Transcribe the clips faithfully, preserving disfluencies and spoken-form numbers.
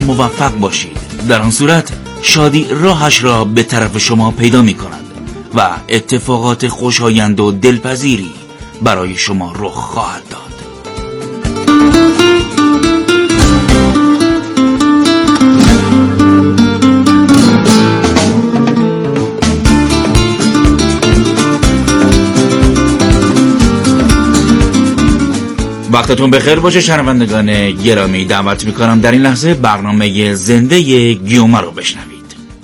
موفق باشید. در آن صورت شادی راهش را به طرف شما پیدا می کند و اتفاقات خوشایند و دلپذیری برای شما رخ خواهد داد. وقتتون بخیر باشه شنوندگان گرامی. دعوت میکنم در این لحظه برنامه زنده گیومه رو بشنوید.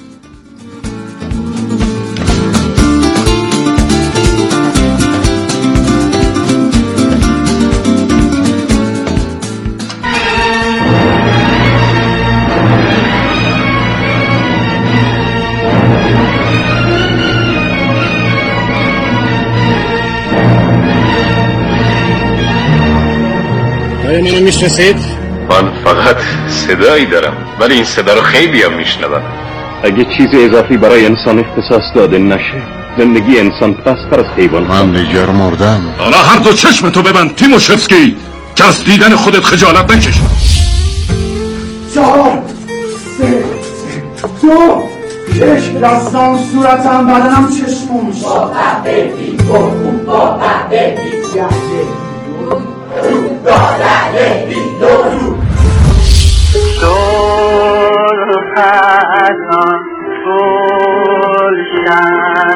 منو میشناسید؟ من فقط صدایی دارم ولی این صدا رو خیلی هم میشنوم. اگه چیز اضافی برای انسان اختصاص داده نشه زندگی انسان پستر از حیوان. من دیگر مردم. حالا هر دو چشمتو ببند تیموشفسکی که از دیدن خودت خجالت نکش. چهار سه دو یک دستان صورتم بدنم چشموش با قهبهی گرگون با قهبهی گهده دادله بیدارو سرخ از آن گلشن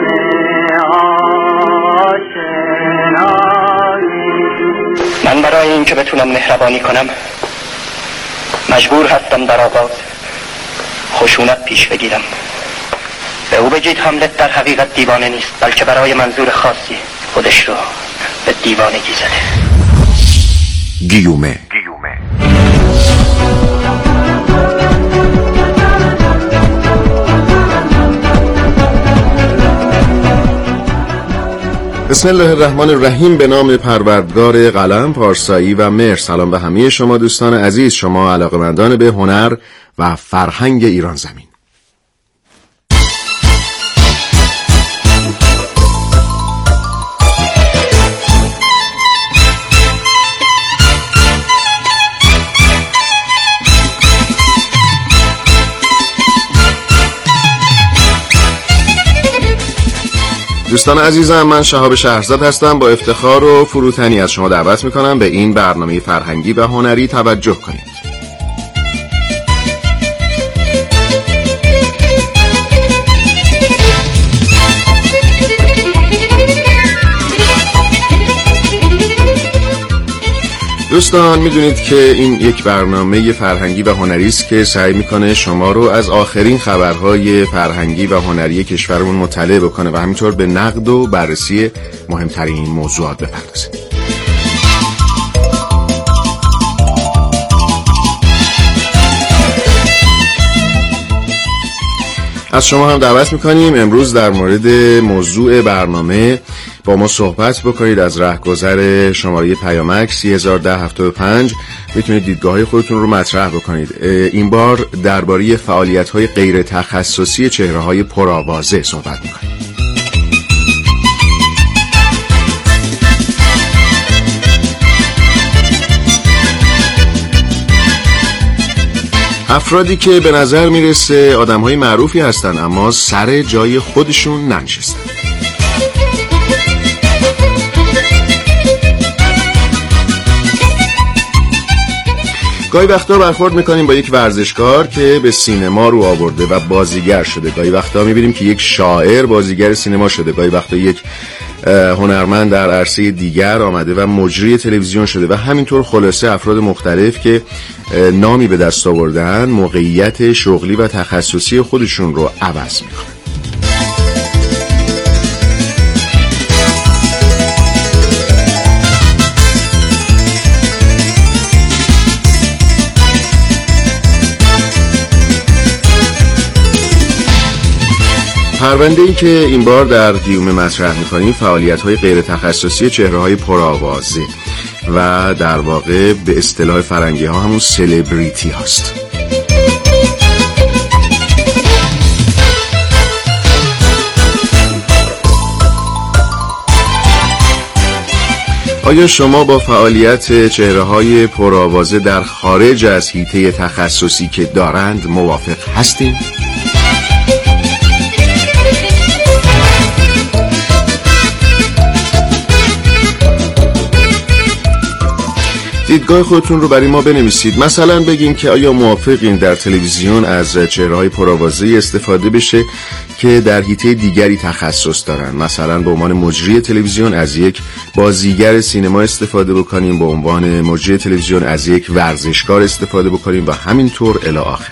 آشنایی. من برای اینکه بتونم مهربانی کنم مجبور هستم در آغاز خشونت پیش بگیرم. به او بگید هاملت در حقیقت دیوانه نیست بلکه برای منظور خاصی خودش رو به دیوانگی زده. گیومه بسم الله الرحمن الرحیم. به نام پروردگار قلم، پارسایی و مهر. سلام به همه شما دوستان عزیز، شما علاقه‌مندان به هنر و فرهنگ ایران زمین. دوستان عزیزم، من شهاب شهرزاد هستم. با افتخار و فروتنی از شما دعوت میکنم به این برنامه فرهنگی و هنری توجه کنید. دوستان میدونید که این یک برنامه فرهنگی و هنری است که سعی میکنه شما رو از آخرین خبرهای فرهنگی و هنری کشورمون مطلع بکنه و همینطور به نقد و بررسی مهمترین موضوعات بپردازه. از شما هم دعوت میکنیم امروز در مورد موضوع برنامه با ما صحبت بکنید. از رهگذر شماره پیامک سی هزار ده هفتاد و پنج میتونید دیدگاه‌های خودتون رو مطرح بکنید. این بار درباره فعالیت‌های غیر تخصصی چهره‌های پرآوازه صحبت میکنیم. افرادی که به نظر میرسه آدم‌های معروفی هستن اما سر جای خودشون ننشستن. گاهی وقتا برخورد میکنیم با یک ورزشکار که به سینما رو آورده و بازیگر شده. گاهی وقتا میبینیم که یک شاعر بازیگر سینما شده. گاهی وقتا یک هنرمند در عرصه دیگر آمده و مجری تلویزیون شده و همینطور خلاصه افراد مختلف که نامی به دست آوردن موقعیت شغلی و تخصصی خودشون رو عوض میکنن. پرونده‌ای که این بار در گیومه مطرح می‌کنیم فعالیت‌های غیر تخصصی چهره‌های پرآوازه و در واقع به اصطلاح فرنگی‌ها همون سلبریتی هست. آیا شما با فعالیت چهره‌های پرآوازه در خارج از حیطه تخصصی که دارند موافق هستید؟ دیدگاه خودتون رو برای ما بنویسید. مثلا بگین که آیا موافقین در تلویزیون از چهره‌های پرآوازه استفاده بشه که در حیطه دیگری تخصص دارن، مثلا به عنوان مجری تلویزیون از یک بازیگر سینما استفاده بکنیم، به عنوان مجری تلویزیون از یک ورزشکار استفاده بکنیم و همینطور الی آخر.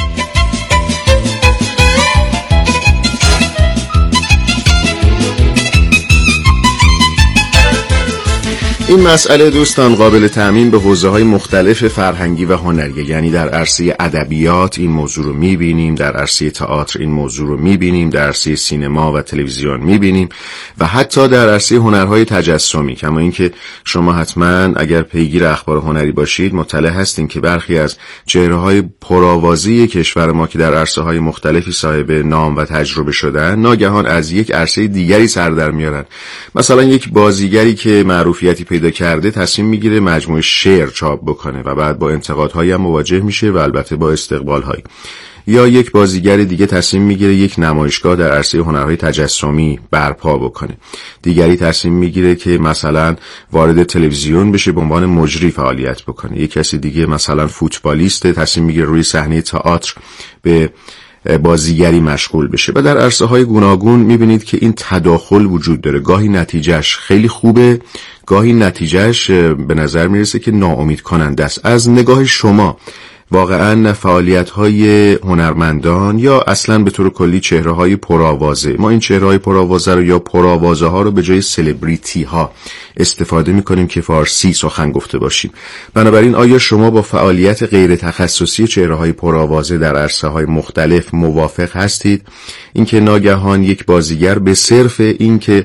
این مسئله دوستان قابل تعمیم به حوزه‌های مختلف فرهنگی و هنری، یعنی در عرصه ادبیات این موضوع رو می‌بینیم، در عرصه تئاتر این موضوع رو می‌بینیم، در عرصه سینما و تلویزیون می‌بینیم و حتی در عرصه هنرهای تجسمی. کما اینکه شما حتما اگر پیگیر اخبار هنری باشید مطلع هستین که برخی از چهره‌های پرآوازه کشور ما که در عرصه‌های مختلفی صاحب نام و تجربه شدن، ناگهان از یک عرصه دیگری سر در میارن. مثلا یک بازیگری که معروفیتی پیدا کرده تصمیم میگیره مجموعه شعر چاپ بکنه و بعد با انتقادهایی هم مواجه میشه و البته با استقبالهایی. یا یک بازیگر دیگه تصمیم میگیره یک نمایشگاه در عرصه هنرهای تجسمی برپا بکنه. دیگری تصمیم میگیره که مثلا وارد تلویزیون بشه، به عنوان مجری فعالیت بکنه. یک کسی دیگه مثلا فوتبالیست تصمیم میگیره روی صحنه تئاتر به بازیگری مشغول بشه. و در عرصه های گوناگون میبینید که این تداخل وجود داره. گاهی نتیجهش خیلی خوبه، گاهی نتیجهش به نظر میرسه که ناامید کننده است. از نگاه شما واقعا فعالیت‌های هنرمندان یا اصلا به طور کلی چهره‌های پرآوازه، ما این چهره‌های پرآوازه رو یا پرآوازه ها رو به جای سلبریتی ها استفاده می‌کنیم که فارسی سخن گفته باشیم. بنابراین آیا شما با فعالیت غیر تخصصی چهره‌های پرآوازه در عرصه‌های مختلف موافق هستید؟ اینکه ناگهان یک بازیگر به صرف اینکه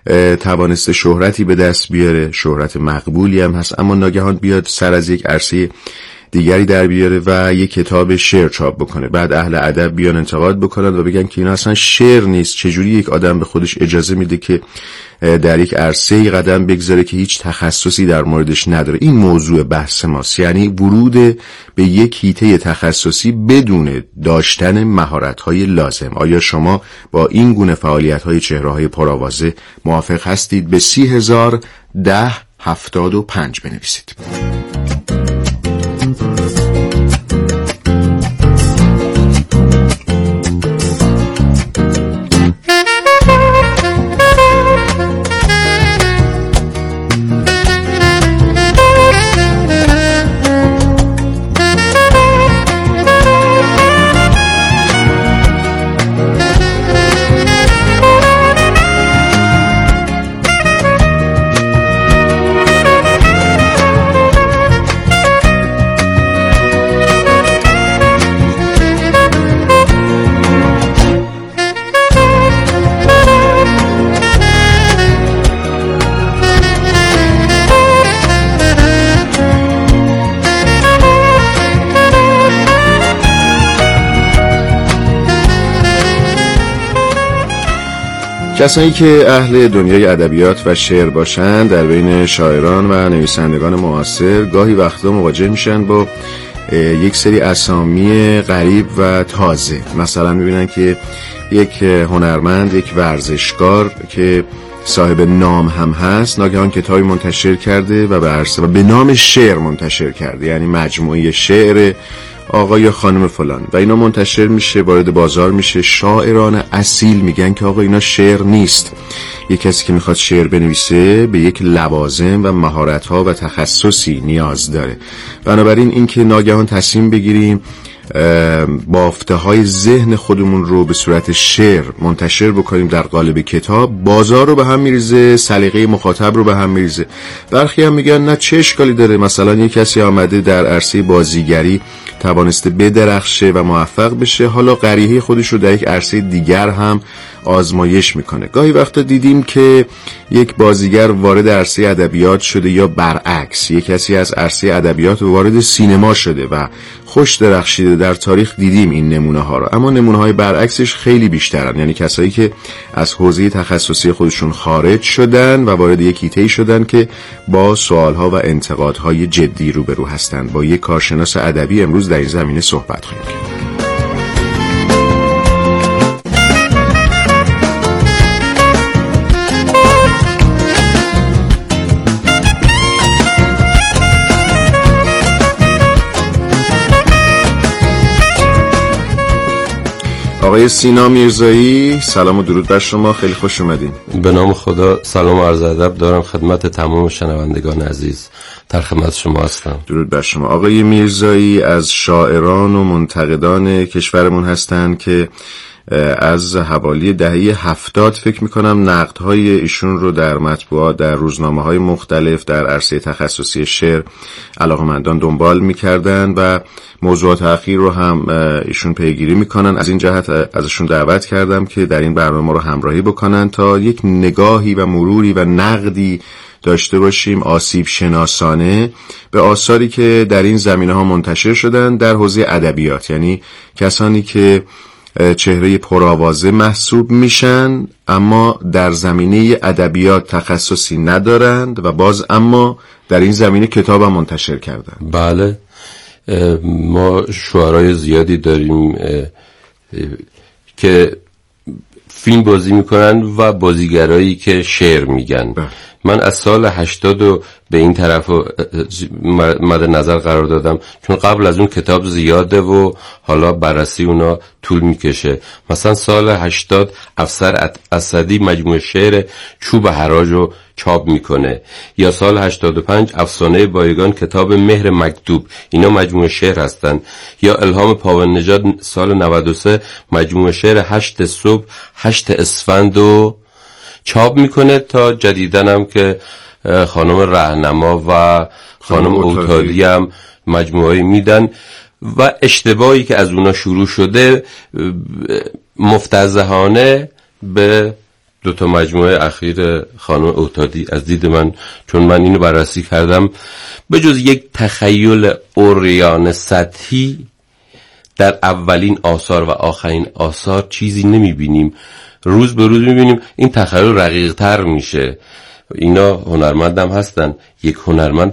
توانسته شهرتی به دست بیاره، شهرت مقبولی هم هست، اما ناگهان بیاد سر از یک عرصه دیگری در بیاره و یک کتاب شعر چاپ بکنه، بعد اهل ادب بیان انتقاد بکنن و بگن که اینا اصلا شعر نیست، چجوری یک آدم به خودش اجازه میده که در یک عرصه‌ای قدم بگذاره که هیچ تخصصی در موردش نداره. این موضوع بحث ماست، یعنی ورود به یک حیطه تخصصی بدون داشتن مهارت‌های لازم. آیا شما با این گونه فعالیت‌های چهره‌های پرآوازه موافق هستید؟ به سی هزار ده هفتاد و پنج بنویسید. کسانی که اهل دنیای ادبیات و شعر باشند در بین شاعران و نویسندگان معاصر گاهی وقتا مواجه میشن با یک سری اسامی غریب و تازه. مثلا میبینن که یک هنرمند، یک ورزشکار که صاحب نام هم هست، ناگهان کتابی منتشر کرده و به عرصه و به نام شعر منتشر کرده، یعنی مجموعه شعر آقا یا خانم فلان، و اینا منتشر میشه، وارد بازار میشه. شاعران اصیل میگن که آقا اینا شعر نیست. یک کسی که میخواد شعر بنویسه به یک لوازم و مهارت‌ها و تخصصی نیاز داره. بنابراین این که ناگهان تصمیم بگیریم بافته های ذهن خودمون رو به صورت شعر منتشر بکنیم در قالب کتاب، بازار رو به هم میریزه، سلیقه مخاطب رو به هم میریزه. برخی هم میگن نه، چه اشکالی داره، مثلا یک کسی آمده در عرصه بازیگری توانسته بدرخشه و موفق بشه، حالا غریحه خودش رو در یک عرصه دیگر هم آزمایش میکنه. گاهی وقتا دیدیم که یک بازیگر وارد عرصه ادبیات شده یا برعکس، یک کسی از عرصه ادبیات وارد سینما شده و خوش درخشیده در تاریخ دیدیم این نمونه ها رو، اما نمونه های برعکسش خیلی بیشترن. یعنی کسایی که از حوزه تخصصی خودشون خارج شدن و وارد یک حیطه‌ای شدن که با سوالها و انتقادهای جدی روبرو هستند. با یک کارشناس ادبی امروز در این زمینه صحبت خواهیم کرد. آقای سینا میرزایی، سلام و درود بر شما، خیلی خوش اومدین. به نام خدا سلام و عرض ادب دارم خدمت تمام شنوندگان عزیز، در خدمت شما هستم. درود بر شما. آقای میرزایی از شاعران و منتقدان کشورمون هستند که از حوالی دهه هفتاد فکر میکنم نقدهای ایشون رو در مطبوعات، در روزنامه‌های مختلف در عرصه تخصصی شعر علاقه‌مندان دنبال میکردن و موضوعات اخیر رو هم ایشون پیگیری میکنن. از این جهت ازشون دعوت کردم که در این برنامه ما رو همراهی بکنن تا یک نگاهی و مروری و نقدی داشته باشیم آسیب شناسانه به آثاری که در این زمینه ها منتشر شدن در حوزه ادبیات. یعنی کسانی که چهره پرآوازه محسوب میشن اما در زمینه ادبیات تخصصی ندارند و باز اما در این زمینه کتاب هم منتشر کردن. بله، ما شعرای زیادی داریم که فیلم بازی میکنن و بازیگرایی که شعر میگن. بله. من از سال هشتاد و به این طرف مد نظر قرار دادم چون قبل از اون کتاب زیاده و حالا بررسی اونا طول میکشه. مثلا سال هشتاد افسر اسدی مجموعه شعر چوب حراج رو چاپ میکنه، یا سال هشتاد و پنج افسانه بایگان کتاب مهر مکتوب، اینا مجموعه شعر هستن، یا الهام پاون نژاد سال نود و سه مجموعه شعر هشت صبح هشت اسفند و چاپ میکنه. تا جدیدن هم که خانم رهنما و خانم اوتادی هم مجموعه میدن و اشتباهی که از اونا شروع شده مفتضحانه به دو تا مجموعه اخیر خانم اوتادی از دید من، چون من اینو بررسی کردم، به جز یک تخیل عریان سطحی در اولین آثار و آخرین آثار چیزی نمیبینیم. روز به روز میبینیم این تخیل رقیق تر میشه. اینا هنرمند هم هستن. یک هنرمند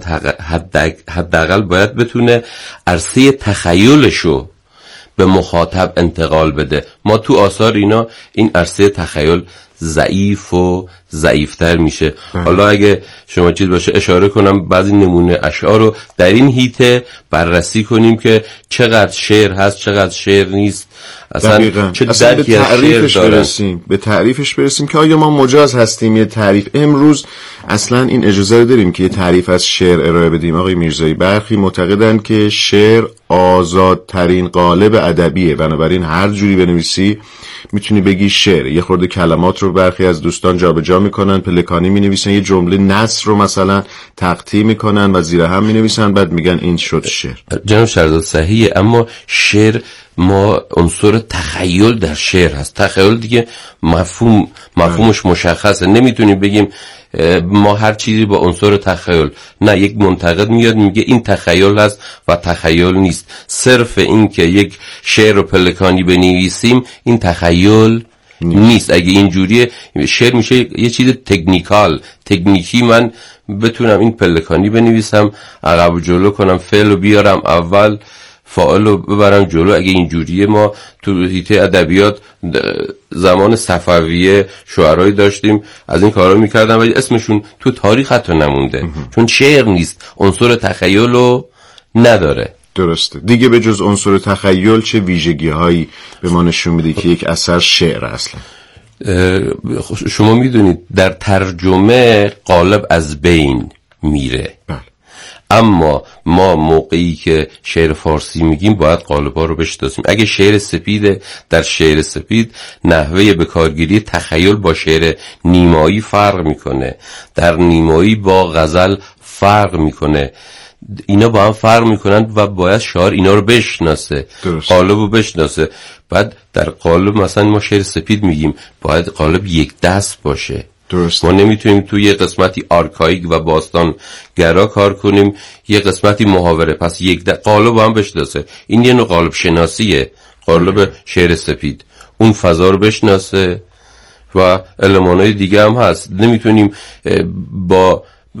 حداقل باید بتونه عرصه تخیلشو به مخاطب انتقال بده. ما تو آثار اینا این عرصه تخیل ضعیف و ضعیفتر میشه. حالا اگه شما چیز باشه اشاره کنم بعضی نمونه اشعار رو در این حیطه بررسی کنیم که چقدر شعر هست چقدر شعر نیست، اصلا دقیقاً. چه اصلا درکی به از تعریفش شعر برسیم به تعریفش برسیم که آیا ما مجاز هستیم یه تعریف امروز اصلا این اجازه رو داریم که یه تعریف از شعر ارائه بدیم؟ آقای میرزایی، برخی معتقدن که شعر آزادترین قالب ادبیه، بنابراین هر جوری بنویسی میتونی بگی شعر. یه خورده کلمات رو برخی از دوستان جابجا میکنن، پلکانی مینویسن، یه جمله نثر رو مثلا تقطیع میکنن و زیر هم مینویسن، بعد میگن این شد شعر. جناب شهرزاد صحیحه، اما شعر ما عنصر تخیل در شعر هست. تخیل دیگه مفهوم مفهومش مشخصه، نمیتونیم بگیم ما هر چیزی با عنصر تخیل. نه، یک منتقد میاد میگه این تخیل هست و تخیل نیست. صرف این که یک شعر رو پلکانی بنویسیم این تخیل نیست. اگه اینجوریه شعر میشه یه چیز تکنیکال تکنیکی، من بتونم این پلکانی بنویسم، عقب و جلو کنم، فعل رو بیارم اول، فاعل رو ببرم جلو. اگه اینجوریه ما تو حیطه ادبیات زمان صفویه شعرایی داشتیم از این کارا میکردن ولی اسمشون تو تاریخ حتی نمونده چون شعر نیست، عنصر تخیل رو نداره. درسته دیگه. به جز عنصر تخیل چه ویژگی هایی به ما نشون میده که یک اثر شعر اصلا؟ شما میدونید در ترجمه قالب از بین میره. بله. اما ما موقعی که شعر فارسی میگیم باید قالب‌ها رو بشناسیم. اگه شعر سپید، در شعر سپید نحوه به کارگیری تخیل با شعر نیمایی فرق میکنه، در نیمایی با غزل فرق میکنه، اینا با هم فرق میکنن و باید شاعر اینا رو بشناسه، قالب رو بشناسه. بعد در قالب مثلا ما شعر سپید میگیم باید قالب یک دست باشه، درست. ما نمیتونیم توی یه قسمتی آرکایک و باستان گرا کار کنیم، یه قسمتی محاوره. پس یک قالب هم بشناسه. این یه نوع قالب شناسیه، قالب شعر سپید. اون فضا رو بشناسه و المانهای دیگه هم هست. نمیتونیم با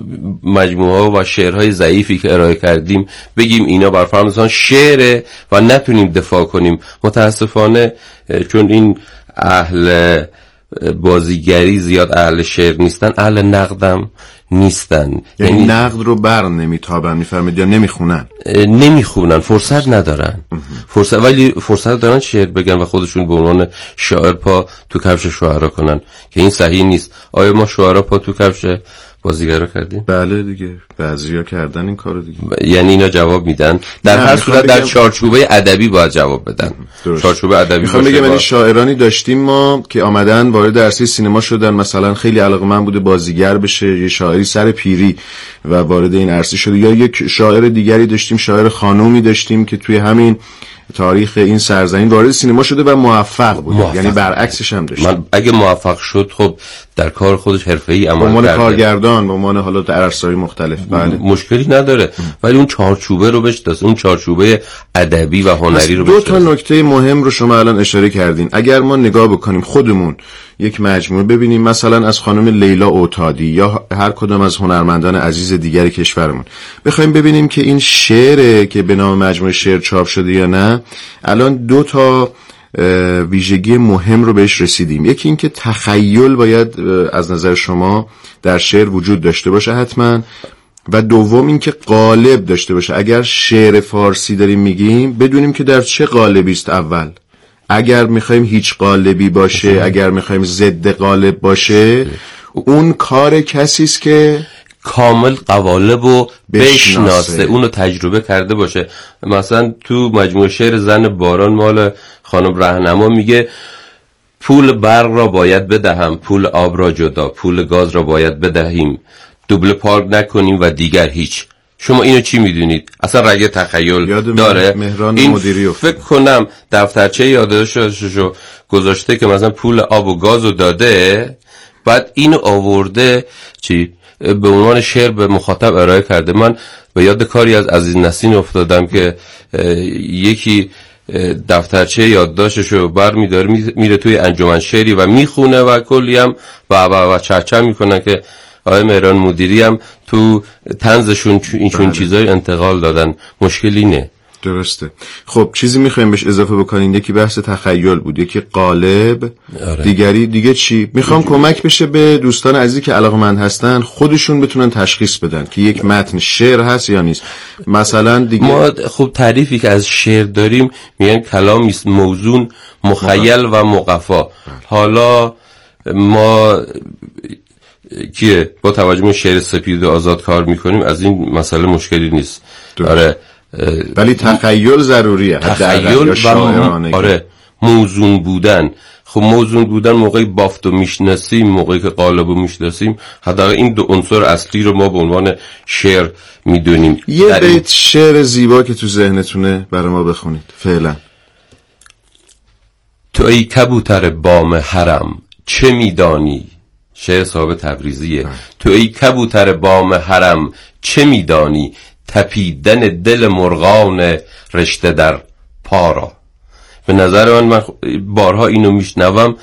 مجموعه و شعرهای ضعیفی که ارائه کردیم بگیم اینا بر فرض مثلا شعره و نتونیم دفاع کنیم. متاسفانه چون این اهل بازیگری زیاد اهل شعر نیستن، اهل نقدم نیستن. یعنی, یعنی نقد رو بر نمیتابن، میفرمید، یا نمیخونن نمیخونن فرصت ندارن. فرصت ولی فرصت دارن شعر بگن و خودشون به عنوان شاعر پا تو کفش شاعرها کنن که این صحیح نیست. آیا ما شاعرها پا تو کفش بازیگرا کردیم؟ بله دیگه، بعضیا کردن این کارو دیگه. یعنی اینا جواب میدن در هر صورت در چارچوبه ادبی باید جواب بدن. درست. چارچوبه ادبی میخوام بگم یعنی شاعرانی داشتیم ما که آمدن وارد عرصه سینما شدن، مثلا خیلی علاقه‌مند بوده بازیگر بشه، یه شاعری سر پیری و وارد این عرصه شده، یا یک شاعر دیگری داشتیم، شاعر خانومی داشتیم که توی همین تاریخ این سرزمین وارد سینما شده و موفق بود. موفق. یعنی برعکسش هم داشت. من اگه موفق شد خب در کار خودش حرفه‌ای عمل کرده، به عنوان کارگردان، به عنوان حالا در عرصه‌های مختلف. بله مشکلی نداره ام. ولی اون چارچوبه رو بشناسه، اون چارچوبه ادبی و هنری رو بشناسه. دو تا نکته مهم رو شما الان اشاره کردین. اگر ما نگاه بکنیم خودمون یک مجموعه ببینیم، مثلا از خانم لیلا اوتادی یا هر کدام از هنرمندان عزیز دیگر کشورمون، بخوایم ببینیم که این شعره که به نام مجموعه شعر چاپ شده یا نه، الان دو تا ویژگی مهم رو بهش رسیدیم. یکی این که تخیل باید از نظر شما در شعر وجود داشته باشه حتما، و دوم این که قالب داشته باشه. اگر شعر فارسی داریم میگیم بدونیم که در چه قالبی است اول. اگر میخوایم هیچ قالبی باشه، اگر میخوایم ضد قالب باشه، اون کار کسی است که کامل قوالب رو بشناسه، اونو تجربه کرده باشه. مثلا تو مجموعه شعر زن باران مال خانم رهنما میگه پول برق را باید بدهم، پول آب را جدا، پول گاز را باید بدهیم، دوبله پارک نکنیم و دیگر هیچ. شما اینو چی میدونید؟ اصلا رگه تخیل داره؟ این مدیری فکر کنم دفترچه یادداشتشو گذاشته که مثلا پول آب و گاز رو داده، بعد اینو آورده چی به عنوان شعر به مخاطب ارائه کرده. من به یاد کاری از عزیز نسین افتادم که یکی دفترچه یادداشتشو بر میداره میره توی انجمن شعری و میخونه و کلی هم و و و چرچر میکنن که آقای مهران مدیری هم تو طنزشون اینچون چیزای انتقال دادن. مشکلی نه. درسته. خب چیزی میخوایم بهش اضافه بکنین؟ یکی بحث تخیل بود، یکی قالب. آره. دیگری دیگه چی؟ میخوام کمک بشه به دوستان عزیزی که علاقه‌مند هستن خودشون بتونن تشخیص بدن که یک متن شعر هست یا نیست. مثلا دیگه ما خب تعریفی که از شعر داریم میگن کلامی است موزون، مخیل و مقفا. حالا ما که با توجه به شعر سپید و آزاد کار میکنیم از این مسئله مشکلی نیست. آره ولی تخیل ضروریه. تخیل و آره موزون بودن. خب موزون بودن موقعی بافتو میشناسیم، موقعی که قالبو میشناسیم، حداقل این دو عنصر اصلی رو ما به عنوان شعر میدونیم. یه بیت این... شعر زیبا که تو ذهنتونه برای ما بخونید فعلا. تو ای کبوتر بام حرم چه میدانی؟ شعر صاحب تبریزیه. اه. تو ای کبوتر بام حرم چه میدانی؟ تپیدن دل مرغان رشته در پا را. به نظر من من بارها اینو میشنوم،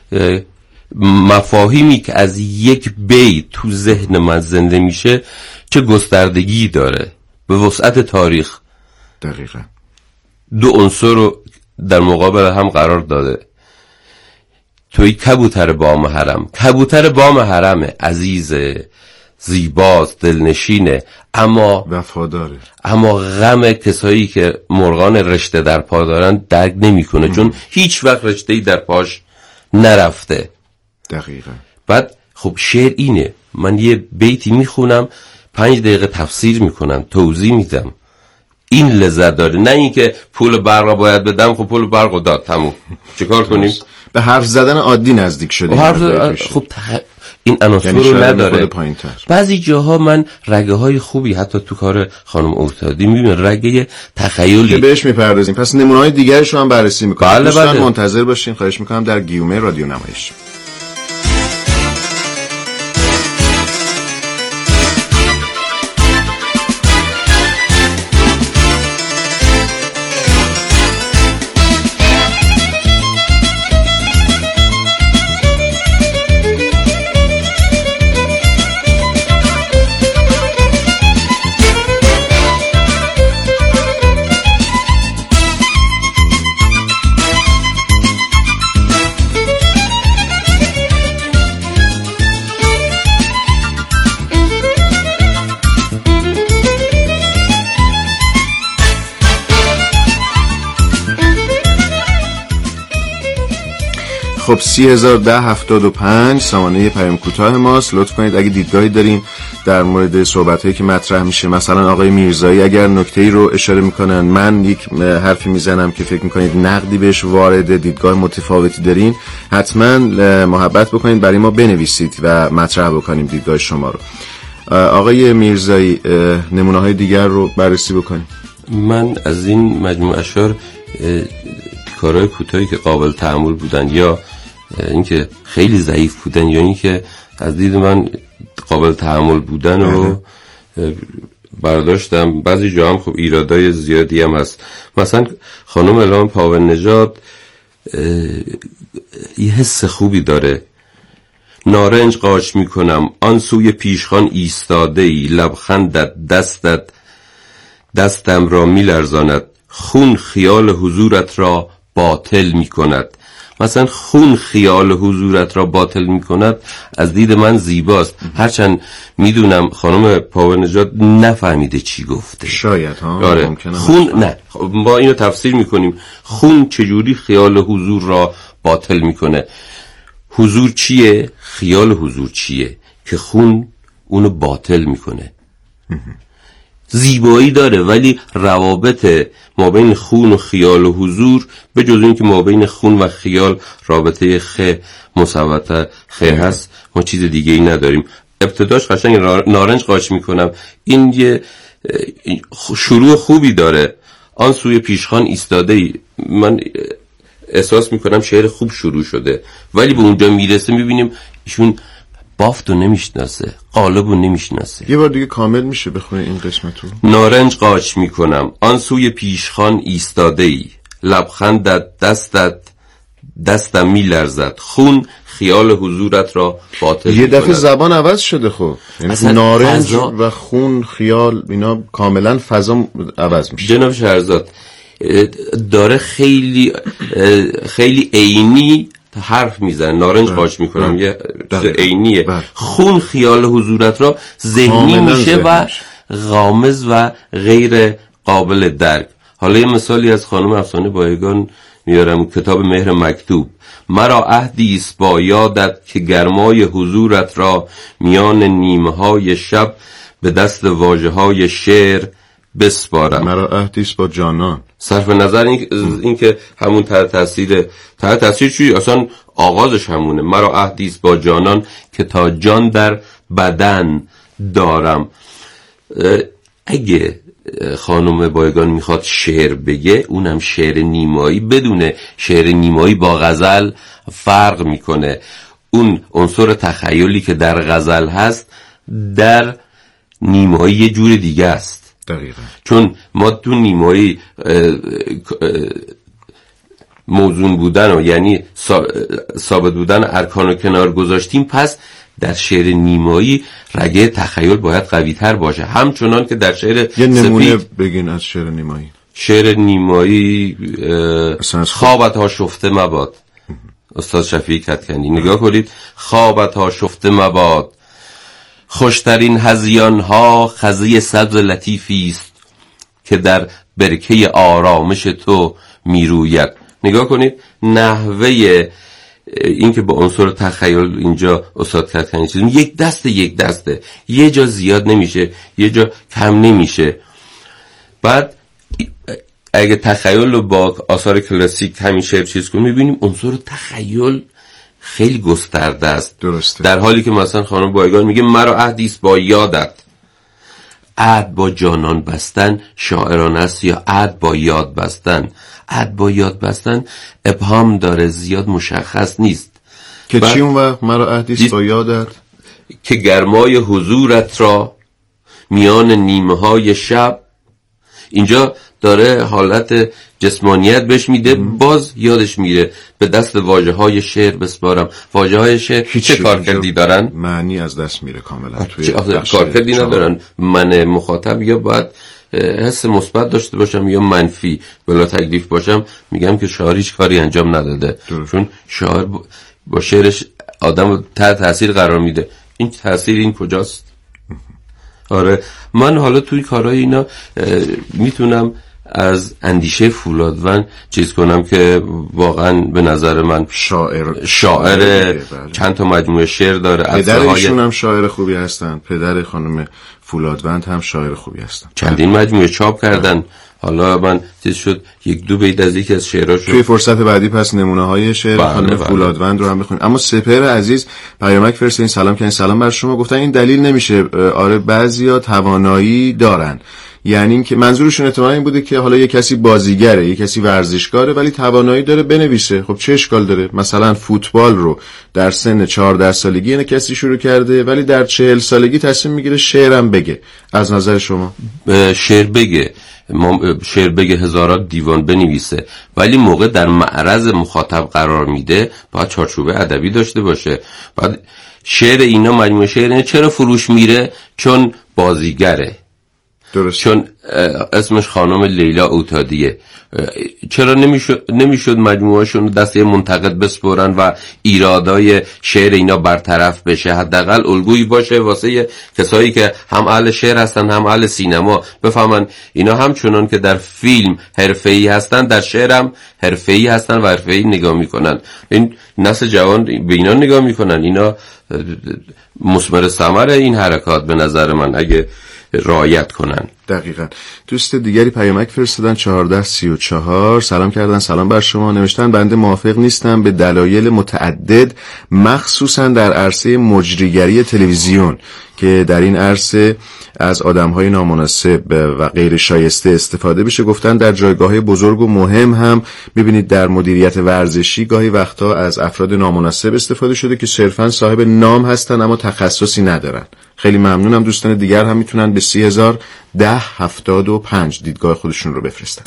مفاهیمی که از یک بیت تو ذهن من زنده میشه چه گستردگی داره به وسعت تاریخ. دقیقاً دو عنصر رو در مقابل هم قرار داده. توی کبوتر بام حرم، کبوتر بام حرمه، عزیزه، زیباست، دلنشینه، اما وفاداره، اما غم کسایی که مرغان رشته در پا دارن درک نمیکنه، چون هیچ وقت رشته‌ای در پاش نرفته. دقیقاً. بعد خب شعر اینه، من یه بیتی میخونم، پنج دقیقه تفسیر میکنم، توضیح میدم، این لذت داره. نه اینکه پول برق را باید بدم، خب پول برق رو داد، تموم، چیکار کنیم؟ به حرف زدن عادی نزدیک شدیم. خب تح... این عناصر یعنی رو نداره. بعضی جاها من رگه های خوبی حتی تو کار خانم اوتادی میبینم، رگه تخیلی که بهش میپردازیم. پس نمونه های دیگرش رو هم بررسی میکنیم. بله بله. منتظر باشین، خواهش میکنم در گیومه رادیو نمایش. خب سی هزار ده هفتاد و پنج سامانه پیام کوتاه ماست. لطف کنید اگه دیدگاهی دارین در مورد صحبت‌هایی که مطرح میشه، مثلا آقای میرزایی اگر نکته‌ای رو اشاره میکنن، من یک حرفی میزنم که فکر میکنید نقدی بهش وارد، دیدگاه متفاوتی دارین، حتما محبت بکنید برای ما بنویسید و مطرح بکنیم دیدگاه شما رو. آقای میرزایی نمونه‌های دیگر رو بررسی بکنیم. من از این مجموعه اشعار کارهای کوتاهی که قابل تأمل بودن یا اینکه خیلی ضعیف بودن یا اینکه از دید من قابل تحمل بودن رو برداشتم. بعضی جا هم خب ایرادای زیادی هم هست. مثلا خانم الهام پاور نژاد یه حس خوبی داره. نارنج قاچ میکنم آن سوی پیشخان ایستاده ای، لبخندت دستت دستم را میلرزاند، خون خیال حضورت را باطل میکند. مثلا خون خیال حضورت را باطل میکند از دید من زیباست، هرچند میدونم خانم پاور نژاد نفهمیده چی گفته. شاید ها آره. ممکنه خون نه، ما اینو تفسیر میکنیم خون چجوری خیال حضور را باطل میکنه. حضور چیه؟ خیال حضور چیه که خون اونو باطل میکنه. زیبایی داره ولی روابط ما بین خون و خیال و حضور به جز این که ما بین خون و خیال رابطه خ مثبت خ هست ما چیز دیگه ای نداریم. ابتداش قشنگ نارنج قاچ میکنم، این یه شروع خوبی داره. آن سوی پیشخان ایستاده ای، من احساس میکنم شعر خوب شروع شده ولی به اونجا میرسه میبینیم ایشون بافتو نمیشناسه، قالبو نمیشناسه. یه بار دیگه کامل میشه بخونی این قسمتو؟ نارنج قاچ میکنم آن سوی پیشخان ایستاده ای، لبخندت دستت دستم میلرزد، خون خیال حضورت را باطل یه دفعه میکند. زبان عوض شده. خب یعنی نارنج فضا... و خون خیال اینا کاملا فضا عوض میشه. جناب شهرزاد داره خیلی خیلی عینی حرف میزنه. نارنج قاچ میکنم یه عینیه. خون خیال حضورت را ذهنی میشه و غامض و غیر قابل درک. حالا یه مثالی از خانم افسانه بایگان میارم، کتاب مهر مکتوب. مرا عهدی است با یادت که گرمای حضورت را میان نیمه های شب به دست واژه های شعر بسپارم. مرا عهدی است با جانان. صرف نظر این, این که همون تحت تاثیر تحت تاثیر چی اصلا آغازش همونه. مرا عهدی است با جانان که تا جان در بدن دارم. اگه خانم بایگان میخواد شعر بگه اونم شعر نیمایی بدونه. شعر نیمایی با غزل فرق میکنه. اون عنصر تخیلی که در غزل هست در نیمایی یه جور دیگه است. دقیقا. چون ما تو نیمایی موزون بودن و یعنی ثابت بودن ارکان رو کنار گذاشتیم، پس در شعر نیمایی رگه تخیل باید قوی تر باشه، همچنان که در شعر یه نمونه بگین از شعر نیمایی. شعر نیمایی خوابت ها شفته مباد، استاد شفیعی کدکنی. نگاه کنید، خوابت ها شفته مباد، خوشترین هزیان ها خزی سبز لطیفی است که در برکه آرامش تو میروید. نگاه کنید نحوه این که با عنصر تخیل اینجا استاد کدکنی چیز یک دسته یک دسته، یه جا زیاد نمیشه یه جا کم نمیشه. بعد اگه تخیل رو با آثار کلاسیک همین شعر چیز کنیم میبینیم عنصر تخیل خیلی گسترده است. درسته. در حالی که مثلا خانم بایگان میگه مرا عهدی است با یادت. عهد با جانان بستن شاعرانه است یا عهد با یاد بستن؟ عهد با یاد بستن ابهام داره، زیاد مشخص نیست. که چی اون وقت مرا عهدی است با یادت؟ که گرمای حضورت را میان نیمه های شب، اینجا داره حالت جسمانیت بهش میده، باز یادش میره به دست واژه های شعر بسپارم. واژه های شعر چه کارکردی دارن؟ معنی از دست میره کاملا. توی کارکردی ندارن. من مخاطب یا باید حس مثبت داشته باشم یا منفی بلا تکلیف باشم. میگم که شاعر هیچ کاری انجام نداده. درست. چون شاعر با شعرش آدم تحت تاثیر قرار میده. این تاثیر این کجاست؟ آره من حالا توی کارهای اینا میتونم از اندیشه فولادوند چیز کنم که واقعا به نظر من شاعر شاعر چند تا مجموعه شعر داره. پدرشون هم شاعر خوبی هستن، پدر خانم فولادوند هم شاعر خوبی هستن، چندین مجموعه چاپ کردن. حالا من چیز شد یک دو بیت از یکی از شعراشو توی فرصت بعدی پس نمونه های شعر بله خانم بله. فولادوند رو هم بخونیم. اما سپهر عزیز پیامک فرستادین، سلام کنین. سلام بر شما. گفتن این دلیل نمیشه، آره بعضیا توانایی دارن، یعنی این که منظورشون احتمالاً این بوده که حالا یک کسی بازیگره، یک کسی ورزشکاره ولی توانایی داره بنویسه. خب چه اشکال داره؟ مثلا فوتبال رو در سن چهارده سالگی یه کسی شروع کرده ولی در چهل سالگی تصمیم میگیره شعرم بگه. از نظر شما شعر بگه، شعر بگه، هزارات دیوان بنویسه، ولی موقع در معرض مخاطب قرار میده باید چارچوب ادبی داشته باشه. بعد شعر اینا مجموعه شعر اینا چرا فروش میره؟ چون بازیگره، درست. چون اسمش خانم لیلا اوتادیه. چرا نمیشد نمیشد مجموعهشون دسته منتقد بسپرن و ایرادای شعر اینا برطرف بشه؟ حداقل الگویی باشه واسه کسایی که هم اهل شعر هستن هم اهل سینما، بفهمن اینا همچنان که در فیلم حرفه‌ای هستن در شعر هم حرفه‌ای هستن و حرفه‌ای نگاه میکنن. این نسل جوان به اینا نگاه میکنن، اینا مثمر ثمر این حرکات به نظر من اگه رعایت کنن. دقیقاً. دوست دیگری پیامک فرستادن چهارده سی و چهار، سلام کردن. سلام بر شما. نوشتن بنده موافق نیستم به دلایل متعدد، مخصوصا در عرصه مجریگری تلویزیون که در این عرصه از آدم‌های نامناسب و غیر شایسته استفاده بشه. گفتن در جایگاه‌های بزرگ و مهم هم می‌بینید در مدیریت ورزشی گاهی وقتا از افراد نامناسب استفاده شده که صرفاً صاحب نام هستن اما تخصصی ندارن. خیلی ممنونم. دوستان دیگر هم میتونن به سی هزار ده هفتاد و پنج دیدگاه خودشون رو بفرستن.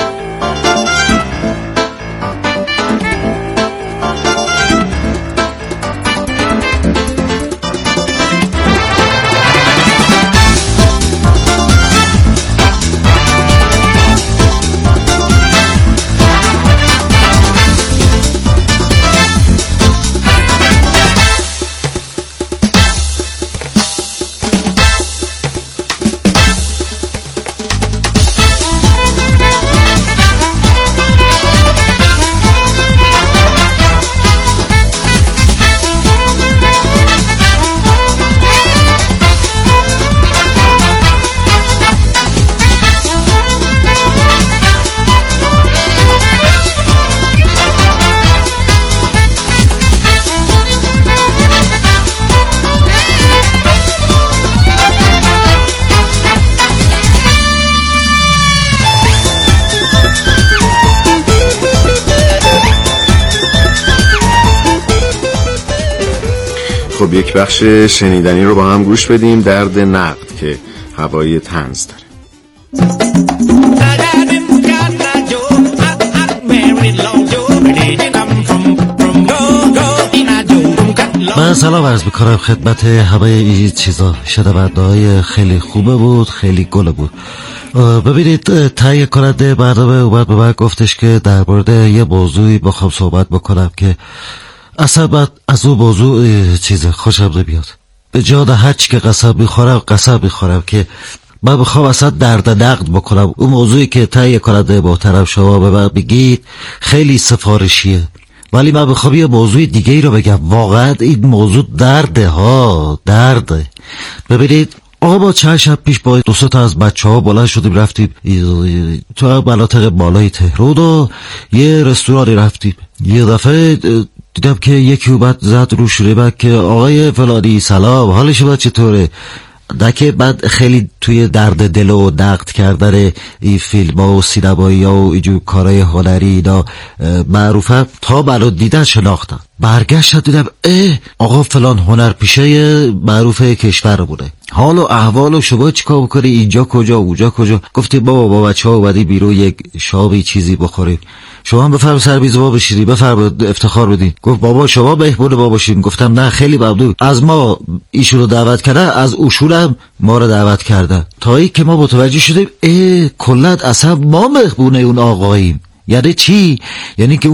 خب یک بخش شنیدنی رو با هم گوش بدیم، درد نقد که هوای طنز داره. من سلام عرض میکنم خدمت همه این چیزا. شنونده‌های خیلی خوبه بود، خیلی گله بود. ببینید تهیه کننده برنامه اومد به من گفتش که در مورد یه موضوعی بخوام صحبت بکنم که اصلا من از اون موضوع چیز خوشم نمیاد. به جان هرچی که قسم میخورم قسم میخورم که من بخوام اصلا درد نقد بکنم. اون موضوعی که تهیه کننده محترم شما به من بگید خیلی سفارشیه، ولی من بخوام یه موضوع دیگه ای رو بگم. واقعا این موضوع درده ها، درده. ببینید آقا ما چند شب پیش با دو سه تا از بچه ها بلند شدیم رفتیم تو مناطق بالای تهران و یه رستورانی رفتیم. یه دفعه دیدم که یکی اومد زد رو شوره که آقای فلانی سلام، حال شما چطوره؟ نه که بعد خیلی توی درد دل و نقد کردن این فیلم ها و سینمایی ها و اینجور کارهای هنری اینا معروفه، تا منو دیدن شناختم. برگشت دیدم اه آقا فلان هنرپیشه معروف کشور بوده، حال و احوال و شما چیکار بکنی، اینجا کجا اونجا کجا؟ گفتیم بابا با بچه ها اومدی بیرون یک شابی چیزی بخوریم، شما هم بفرم سر میز ما بشینی، بفرم افتخار بدین. گفت بابا شما مهمون ما باشین. گفتم نه خیلی ممنون، از ما ایشون رو دعوت کردن، از اوشون هم ما رو دعوت کردن. تا ای که ما متوجه شدیم اه کلت اصلا ما مهمون اون آقاییم. یعنی چی؟ یعنی که